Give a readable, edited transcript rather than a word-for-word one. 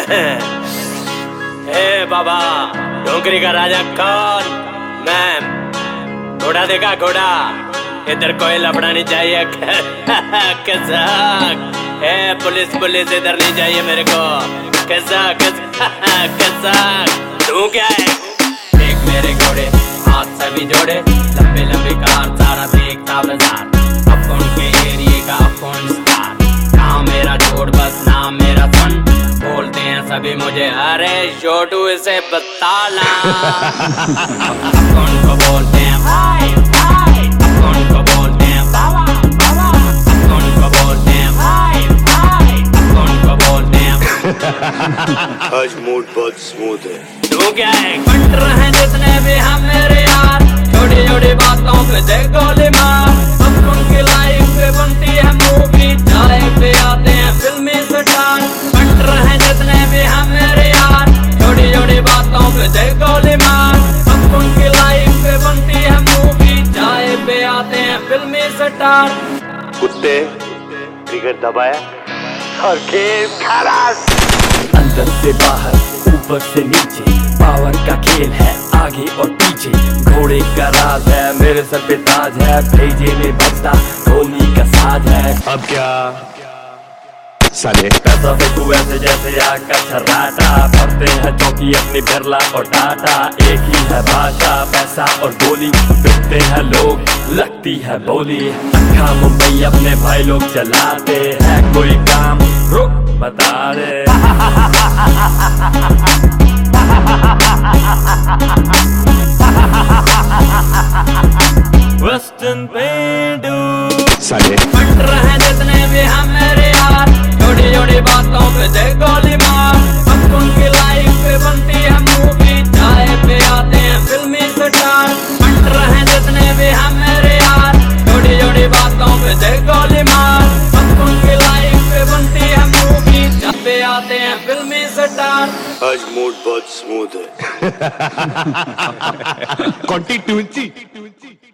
ए बाबा, डोंगरी का राजा कौन? मैं घोड़ा देखा, घोड़ा। इधर कोई लफड़ा नहीं चाहिए। कसाक। ए पुलिस पुलिस इधर नहीं चाहिए मेरे को। कसाक कसाक। तू क्या है? देख मेरे घोड़े, हाथ सभी जोड़े, लंबे लंबे कार, सारा देखता बाजार। अपोन के एरिए का अपोन स्टार। नाम मेरा छोड़ बस, नाम मेरा सन। बोलते हैं सभी मुझे, अरे छोटू इसे बताना। अपोन को बोलते हैं भाई भाई, अपोन को बोलते हैं बाबा बाबा, अपोन को बोलते हैं भाई भाई, अपोन को बोलते हैं। आज मूड बहुत स्मूथ है। तू क्या है? बट रहे जितने भी हम मेरे यार, छोटी छोटी बातों पे दे गोली मार। अब उनकी लाइफ पे बनती है मूवी, चाय पे आते हैं फिल्मी स्टार। बट रहे जितने भी हम मेरे यार, छोटी छोटी बातों पे दे गोली मार। अब उनकी लाइफ पे बनती है मूवी, चाय पे आते हैं फिल्मी स्टार। कुत्ते ट्रिगर दबाया और गेम खलास। अंदर से बाहर, ऊपर से नीचे, पावर का खेल है आगे और पीछे। घोड़े का राज है, मेरे सर पे ताज है, भेजे में बजता ढोली का साज है। अब क्या साले? पैसा फेंकू ऐसे जैसे आग का छर्राटा, पढ़ते हैं चौकी अपनी बिरला और टाटा। एक ही है भाषा, पैसा और गोली, बिकते हैं लोग, लगती है बोली। अक्खा मुंबई अपने भाई लोग चलाते हैं, कोई काम रुक बता दे। वेस्टर्न पेंडू साले बट रहे जितने भी हम मेरे यार, छोटी छोटी बातों पे दे गोली मार। अब उनकी लाइफ पे बनती है मूवी, चाय पे आते हैं फिल्मी स्टार। बट रहे जितने भी हम मेरे यार, छोटी छोटी बातों पे दे गोली मार। अब उनकी लाइफ पे बनती है मूवी, चाय पे आते हैं फिल्मी स्टार। आज मूड बहुत स्मूथ है। कॉन्टिट्यूएंसी